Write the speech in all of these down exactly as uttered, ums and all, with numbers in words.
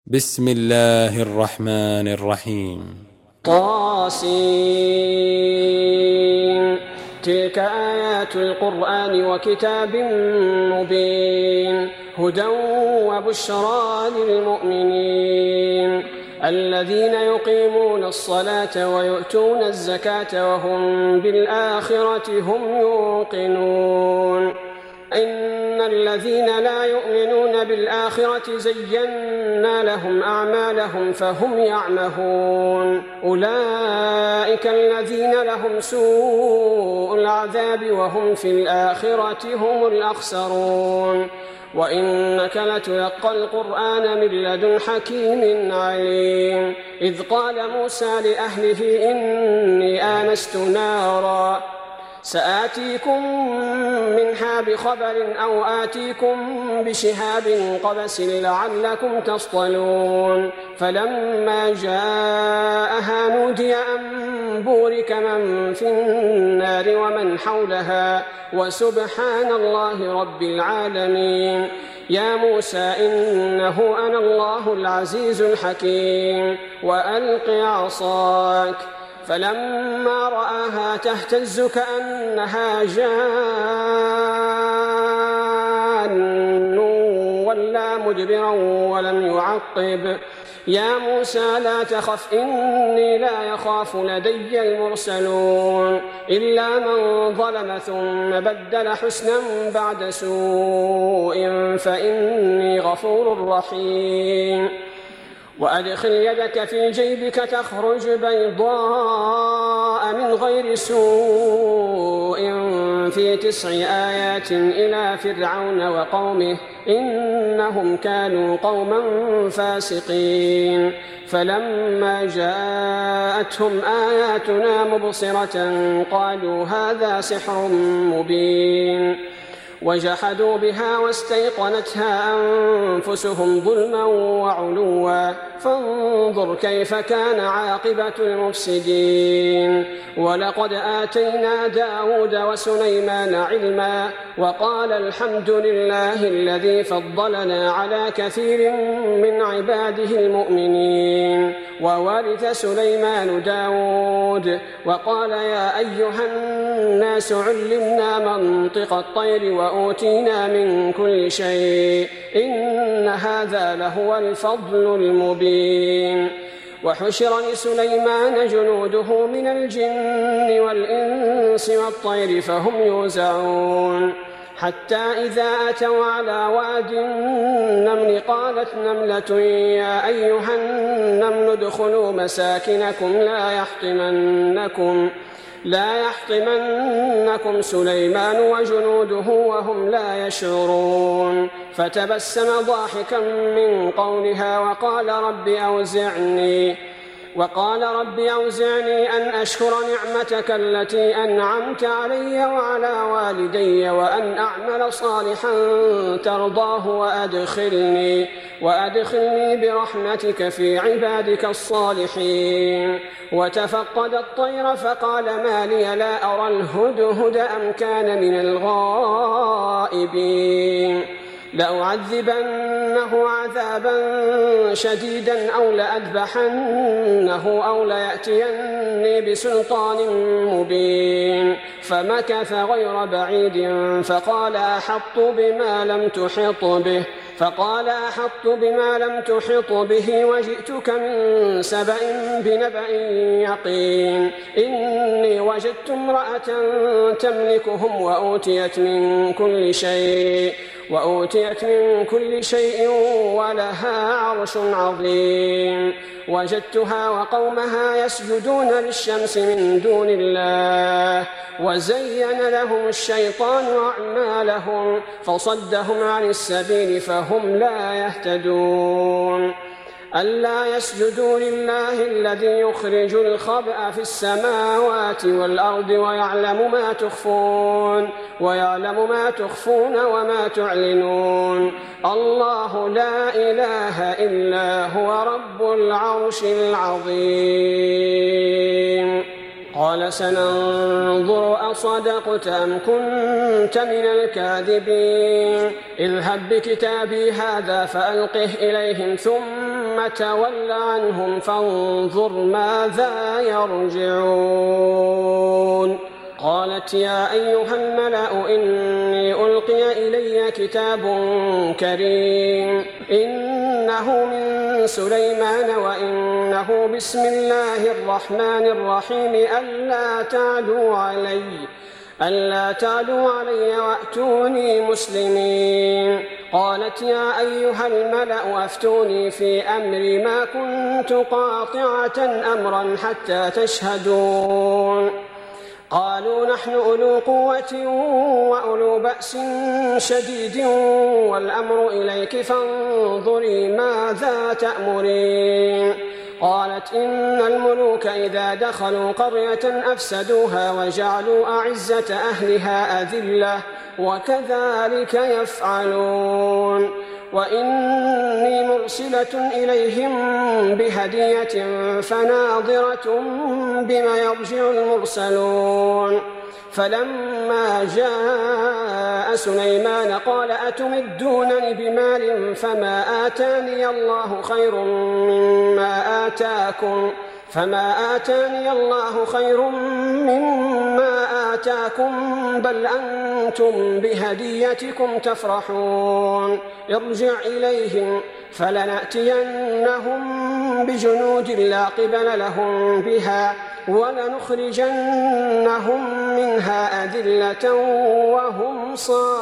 بسم الله الرحمن الرحيم. طاسين. تلك آيات القرآن وكتاب مبين هدى وبشرى للمؤمنين الذين يقيمون الصلاة ويؤتون الزكاة وهم بالآخرة هم يوقنون. إن الذين لا يؤمنون بالآخرة زينا لهم أعمالهم فهم يعمهون. أولئك الذين لهم سوء العذاب وهم في الآخرة هم الأخسرون. وإنك لتلقى القرآن من لدن حكيم عليم. إذ قال موسى لأهله إني آنست نارا سآتيكم منها بخبر أو آتيكم بشهاب قبس لعلكم تصطلون. فلما جاءها نودي أن بورك من في النار ومن حولها وسبحان الله رب العالمين. يا موسى إنه أنا الله العزيز الحكيم وألق عصاك. فلما رآها تهتز كأنها جان ولا مدبرا ولم يعقب. يا موسى لا تخف إني لا يخاف لدي المرسلون إلا من ظلم ثم بدل حسنا بعد سوء فإني غفور رحيم. وأدخل يدك في جيبك تخرج بيضاء من غير سوء في تسع آيات إلى فرعون وقومه إنهم كانوا قوما فاسقين. فلما جاءتهم آياتنا مبصرة قالوا هذا سحر مبين. وجحدوا بها واستيقنتها أنفسهم ظلما وعلوا فانظر كيف كان عاقبة المفسدين. ولقد آتينا داود وسليمان علما وقال الحمد لله الذي فضلنا على كثير من عباده المؤمنين. وورث سليمان داود وقال يا أيها الناس علمنا منطق الطير وأوتينا من كل شيء إن هذا لهو الفضل المبين. وحشر لسليمان جنوده من الجن والإنس والطير فهم يوزعون حتى إذا أتوا على واد النمل قالت نملة يا أيها النمل ادخلوا مساكنكم لا يحطمنكم لا يحطمنكم سليمان وجنوده وهم لا يشعرون. فتبسم ضاحكا من قولها وقال رب أوزعني وقال رب أوزعني أن أشكر نعمتك التي أنعمت علي وعلى والدي وأن أعمل صالحا ترضاه وأدخلني, وأدخلني برحمتك في عبادك الصالحين. وتفقد الطير فقال ما لي لا أرى الهدهد أم كان من الغائبين. لأعذبنه عذابا شديدا أو لأذبحنه أو ليأتيني بسلطان مبين. فمكث غير بعيد فقال أحط بما لم تحط به فقال أحط بما لم تحط به وجئتك من سبأ بنبأ يقين. إني وجدت امرأة تملكهم وأوتيت من كل شيء وأوتيت من كل شيء ولها عرش عظيم. وجدتها وقومها يسجدون للشمس من دون الله وزين لهم الشيطان أعمالهم فصدهم عن السبيل فهم لا يهتدون. ألا يسجدوا لله الذي يخرج الخبأ في السماوات والأرض ويعلم ما تخفون ويعلم ما تخفون وما تعلنون. الله لا إله إلا هو رب العرش العظيم. قال سننظر أصدقت أم كنت من الكاذبين. اذهب بكتابي هذا فألقه إليهم ثم ثم تول عنهم فانظر ماذا يرجعون. قالت يا أيها الملأ إني ألقي إلي كتاب كريم إنه من سليمان وإنه بسم الله الرحمن الرحيم ألا تعلوا علي ألا تعلوا علي وأتوني مسلمين. قالت يا أيها الملأ أفتوني في أمري ما كنت قاطعة أمرا حتى تشهدون. قالوا نحن أولو قوة وأولو بأس شديد والأمر إليك فانظري ماذا تأمرين. قالت إن الملوك إذا دخلوا قرية أفسدوها وجعلوا أعزة أهلها أذلة وكذلك يفعلون. وإني مرسلة إليهم بهدية فناظرة بما يرجع المرسلون. فلما جاء سليمان قال أتمدونني بمال فما آتاني الله خير مما آتاكم فما آتاني الله خير مما آتاكم بل أنتم بهديتكم تفرحون. ارجع إليهم فلنأتينهم بجنود لا قبل لهم بها ولنخرجنهم منها أذلة وهم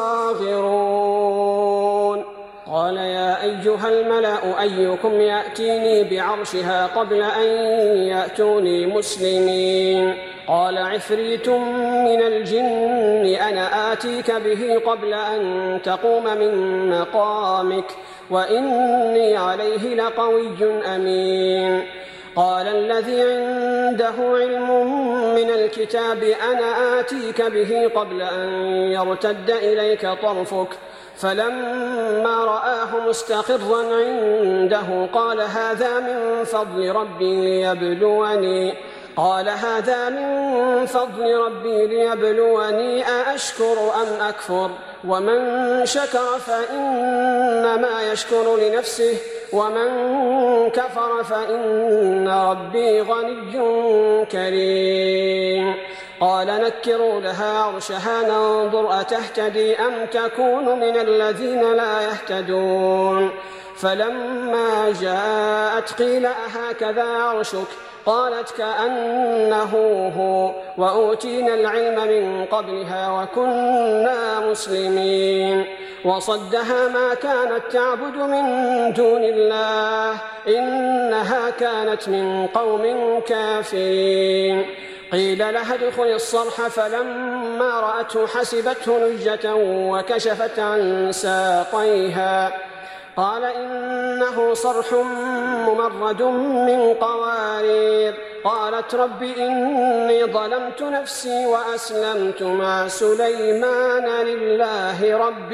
صاغرون. قال يا أيها الملأ أيكم يأتيني بعرشها قبل أن يأتوني مسلمين. قال عفريت من الجن أنا آتيك به قبل أن تقوم من مقامك وإني عليه لقوي أمين. قال الذي عنده علم من الكتاب أنا آتيك به قبل أن يرتد إليك طرفك فلما رآه مستقرا عنده قال هذا من فضل ربي ليبلوني قال هذا من فضل ربي ليبلوني أأشكر أم أكفر ومن شكر فإنما يشكر لنفسه ومن كفر فإن ربي غني كريم. قال نكروا لها عرشها ننظر أتهتدي أم تكون من الذين لا يهتدون. فلما جاءت قيل أهكذا عرشك قالت كأنه هو وأوتينا العلم من قبلها وكنا مسلمين. وصدها ما كانت تعبد من دون الله إنها كانت من قوم كافرين. قيل لها ادخل الصرح فلما رأته حسبته لجة وكشفت عن ساقيها قال إنه صرح ممرد من قوارير. قالت رب إني ظلمت نفسي وأسلمت مع سليمان لله رب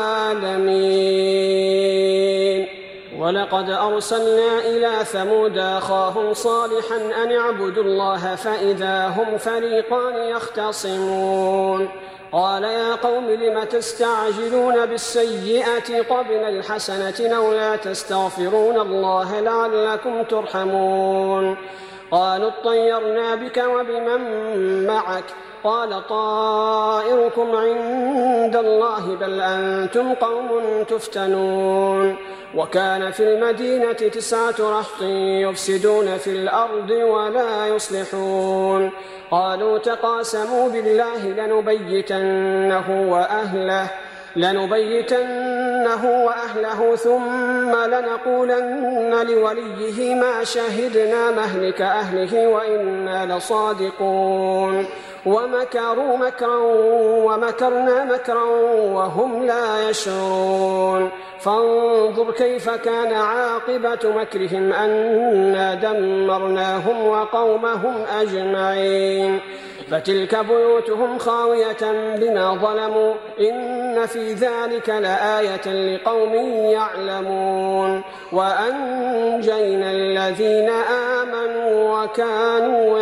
العالمين. ولقد أرسلنا إلى ثمود أخاهم صالحا أن اعبدوا الله فإذا هم فريقان يختصمون. قال يا قوم لم تستعجلون بالسيئة قبل الحسنة لولا تستغفرون الله لعلكم ترحمون. قالوا اطيرنا بك وبمن معك قال طائركم عند الله بل أنتم قوم تفتنون. وكان في المدينة تسعة رهط يفسدون في الأرض ولا يصلحون. قالوا تقاسموا بالله لنبيتنه وأهله لنبيتنه وأهله ثم لنقولن لوليه ما شهدنا مهلك أهله وإنا لصادقون. ومكروا مكرا ومكرنا مكرا وهم لا يشعرون. فانظر كيف كان عاقبة مكرهم أنا دمرناهم وقومهم أجمعين. فتلك بيوتهم خاوية بما ظلموا إن في ذلك لآية لقوم يعلمون. وأنجينا الذين آمنوا وكانوا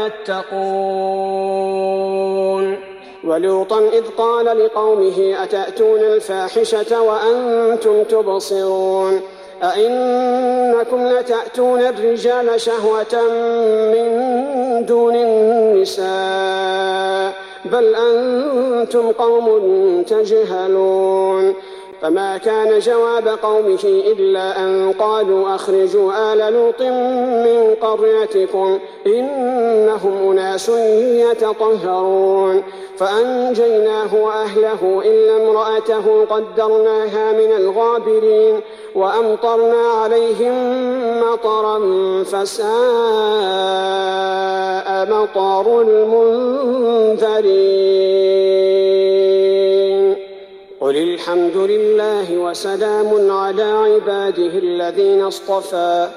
يتقون. ولوطا إذ قال لقومه أتأتون الفاحشة وأنتم تبصرون أئنكم لتأتون الرجال شهوة من دون النساء بل أنتم قوم تجهلون. فما كان جواب قومه إلا أن قالوا أخرجوا آل لوط من قريتكم إنهم أناس يتطهرون. فأنجيناه وأهله إلا امرأته قدرناها من الغابرين وأمطرنا عليهم مطرا فساء مطر المنذرين. قل الحمد لله وسلام على عباده الذين اصطفى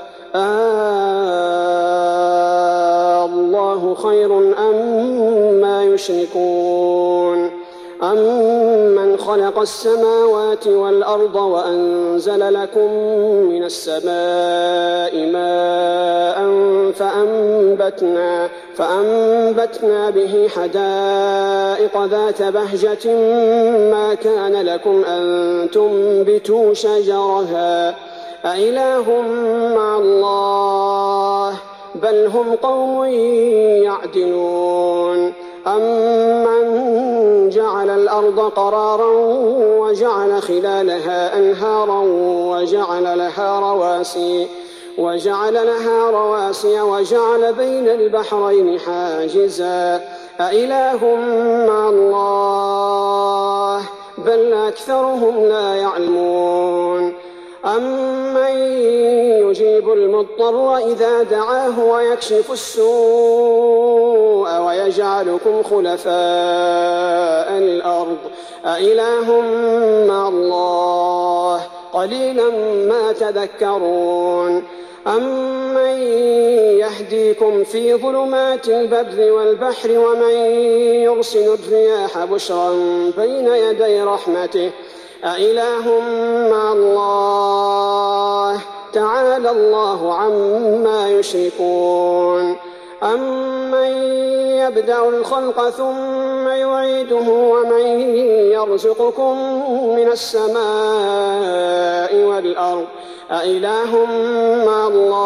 آه الله خير أما يشركون. أمن خلق السماوات والأرض وأنزل لكم من السماء ماء فأنبتنا, فأنبتنا به حدائق ذات بهجة ما كان لكم أن تنبتوا شجرها أإله مع الله بل هم قوم يعدلون. أمن جعل الأرض قرارا وجعل خلالها أنهارا وجعل لها رواسي وجعل لها رواسي وجعل بين البحرين حاجزا أإله مع الله بل أكثرهم لا يعلمون. أمن يجيب المضطر إذا دعاه ويكشف السوء ويجعلكم خلفاء الأرض أإله مع الله قليلا ما تذكرون. أمن يهديكم في ظلمات البر والبحر ومن يرسل الرياح بشرا بين يدي رحمته أإله مع الله تعالى الله عما يشركون. أمن يبدأ الخلق ثم يعيده ومن يرزقكم من السماء والأرض أإله مع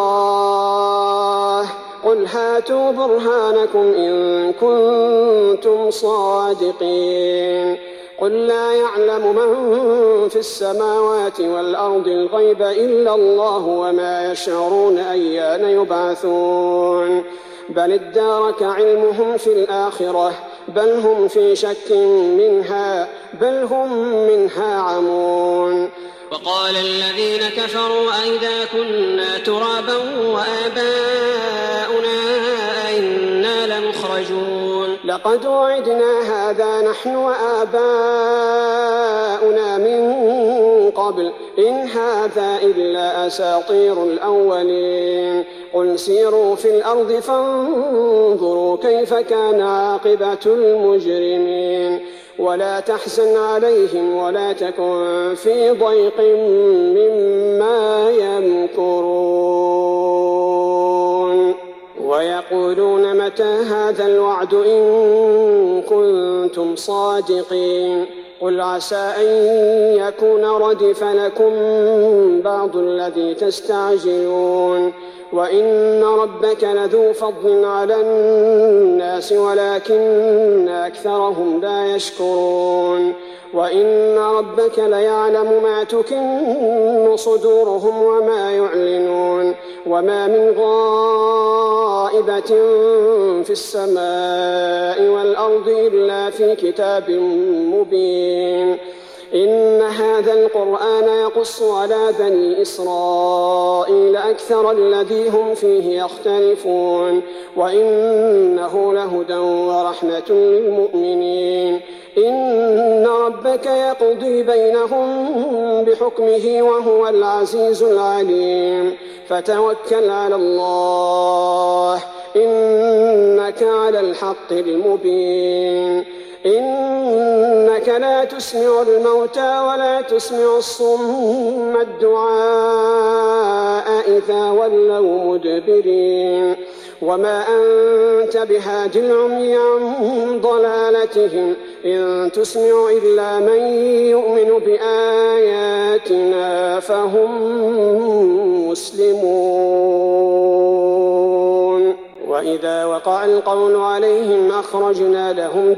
الله قل هاتوا برهانكم إن كنتم صادقين. قل لا يعلم من في السماوات والأرض الغيب إلا الله وما يشعرون أيان يبعثون. بل ادارك علمهم في الآخرة بل هم في شك منها بل هم منها عمون. وقال الذين كفروا أئذا كنا ترابا وآباؤنا أئنا لمخرجون. لقد وعدنا هذا نحن وآباؤنا من قبل إن هذا إلا أساطير الأولين. قل سيروا في الأرض فانظروا كيف كان عاقبة المجرمين. ولا تحزن عليهم ولا تكن في ضيق مما يمكرون. ويقولون متى هذا الوعد إن كنتم صادقين. قل عسى أن يكون ردف لكم بعض الذي تستعجلون. وإن ربك لذو فضل على الناس ولكن أكثرهم لا يشكرون. وإن ربك ليعلم ما تكن صدورهم وما يعلنون. وما من غائبة في السماء والأرض إلا في كتاب مبين. إن هذا القرآن يقص على بني إسرائيل أكثر الذي هم فيه يختلفون. وإنه لهدى ورحمة للمؤمنين. إن ربك يقضي بينهم بحكمه وهو العزيز العليم. فتوكل على الله إنك على الحق المبين. إنك لا تسمع الموتى ولا تسمع الصم الدعاء إذا ولوا مدبرين. وما أنت بهاد العمي عن ضلالتهم إن تسمع إلا من يؤمن بآياتنا فهم مسلمون. وإذا وقع القول عليهم أخرجنا لهم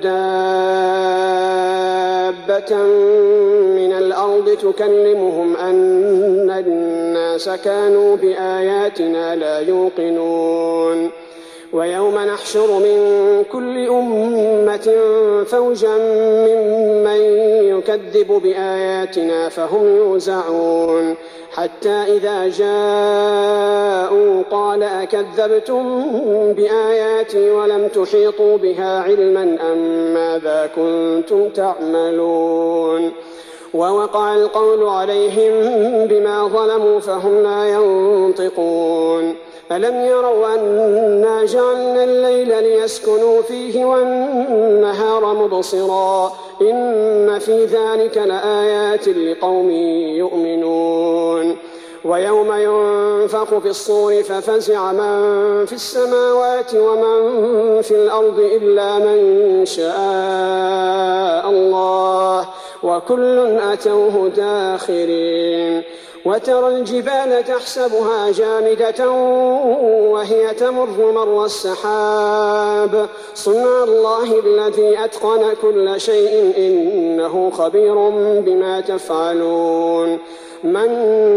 دابة من الأرض تكلمهم أن الناس كانوا بآياتنا لا يوقنون. ويوم نحشر من كل أمة فوجا ممن يكذب بآياتنا فهم يوزعون حتى إذا جاءوا قال أكذبتم بآياتي ولم تحيطوا بها علما أم ماذا كنتم تعملون. ووقع القول عليهم بما ظلموا فهم لا ينطقون. ألم يروا أنا جعلنا الليل ليسكنوا فيه والنهار مبصرا إن في ذلك لآيات لقوم يؤمنون. ويوم ينفخ في الصور ففزع من في السماوات ومن في الأرض إلا من شاء الله وكل أتوه داخرين. وترى الجبال تحسبها جامدة وهي تمر مر السحاب صنع الله الذي أتقن كل شيء إنه خبير بما تفعلون. من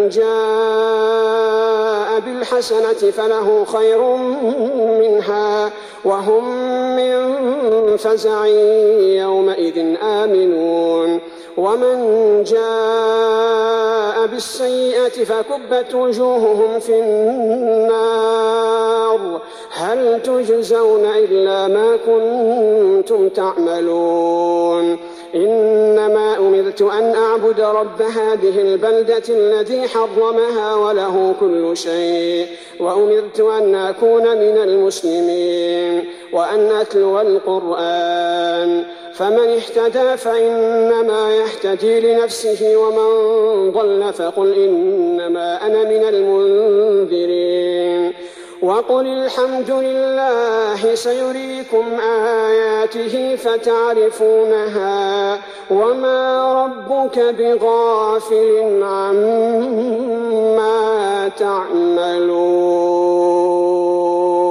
جاء بالحسنة فله خير منها وهم من فزع يومئذ آمنون. ومن جاء بالسيئة فكبت وجوههم في النار هل تجزون إلا ما كنتم تعملون. إنما أمرت أن أعبد رب هذه البلدة الذي حرمها وله كل شيء وأمرت أن أكون من المسلمين وأن أتلو القرآن فمن اهتدى فإنما يهتدي لنفسه ومن ضل فقل إنما أنا من المنذرين. وقل الحمد لله سيريكم آياته فتعرفونها وما ربك بغافل عما تعملون.